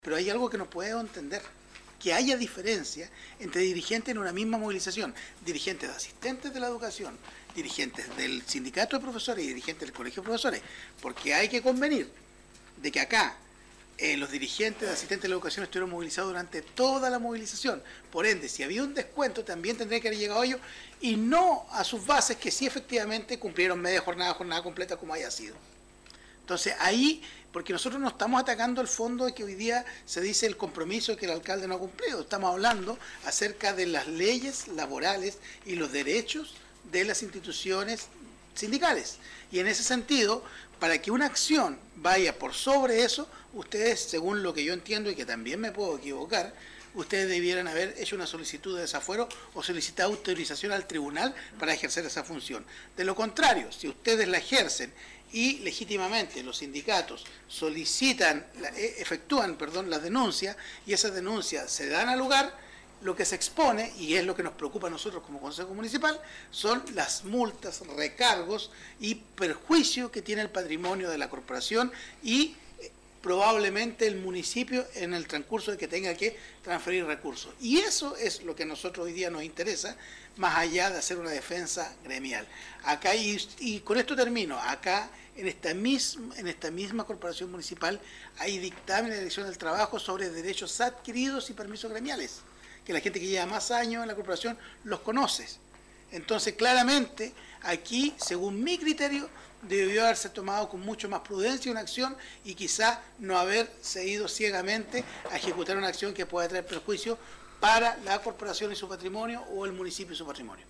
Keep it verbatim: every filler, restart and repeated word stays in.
Pero hay algo que no puedo entender, que haya diferencia entre dirigentes en una misma movilización, dirigentes de asistentes de la educación, dirigentes del sindicato de profesores y dirigentes del colegio de profesores, porque hay que convenir de que acá eh, los dirigentes de asistentes de la educación estuvieron movilizados durante toda la movilización, por ende, si había un descuento también tendría que haber llegado a ellos y no a sus bases que sí efectivamente cumplieron media jornada, jornada completa como haya sido. Entonces ahí, porque nosotros no estamos atacando el fondo de que hoy día se dice el compromiso que el alcalde no ha cumplido, estamos hablando acerca de las leyes laborales y los derechos de las instituciones sindicales. Y en ese sentido, para que una acción vaya por sobre eso, ustedes, según lo que yo entiendo y que también me puedo equivocar, ustedes debieran haber hecho una solicitud de desafuero o solicitado autorización al tribunal para ejercer esa función. De lo contrario, si ustedes la ejercen y legítimamente los sindicatos solicitan, efectúan, perdón, las denuncias y esas denuncias se dan a lugar, lo que se expone, y es lo que nos preocupa a nosotros como Consejo Municipal, son las multas, recargos y perjuicio que tiene el patrimonio de la corporación y probablemente el municipio en el transcurso de que tenga que transferir recursos. Y eso es lo que a nosotros hoy día nos interesa, más allá de hacer una defensa gremial. Acá, y, y con esto termino, acá en esta, misma, en esta misma corporación municipal hay dictamen de la Dirección del Trabajo sobre derechos adquiridos y permisos gremiales, que la gente que lleva más años en la corporación los conoce. Entonces, claramente, aquí, según mi criterio, debió haberse tomado con mucho más prudencia una acción y quizá no haberse ido ciegamente a ejecutar una acción que pueda traer perjuicio para la corporación y su patrimonio o el municipio y su patrimonio.